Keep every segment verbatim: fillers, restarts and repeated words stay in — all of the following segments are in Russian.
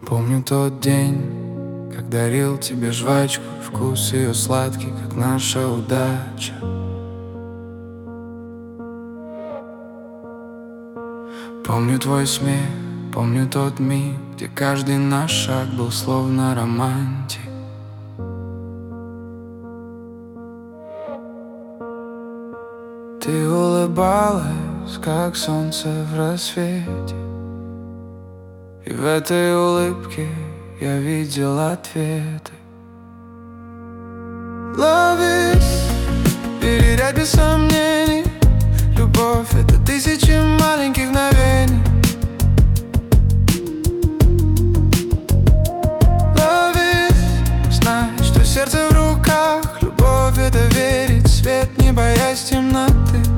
Помню тот день, как дарил тебе жвачку, вкус ее сладкий, как наша удача. Помню твой смех, помню тот миг, где каждый наш шаг был словно романтик. Ты улыбалась, как солнце в рассвете, и в этой улыбке я видел ответы. Love is передать без сомнений. Любовь — это тысячи маленьких мгновений. Love is знать, что сердце в руках. Любовь — это верить в свет, не боясь темноты.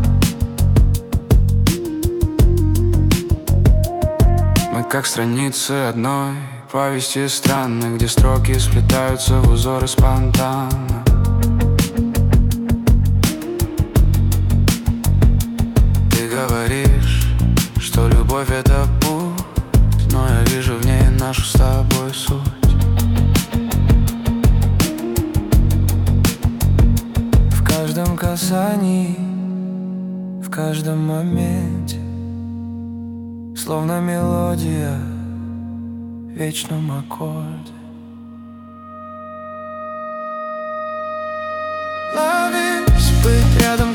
Мы как страницы одной повести странной, где строки сплетаются в узоры спонтанно. Ты говоришь, что любовь — это путь, но я вижу в ней нашу с тобой суть. В каждом касании, в каждом моменте, словно мелодия в вечном аккорде. Love is быть рядом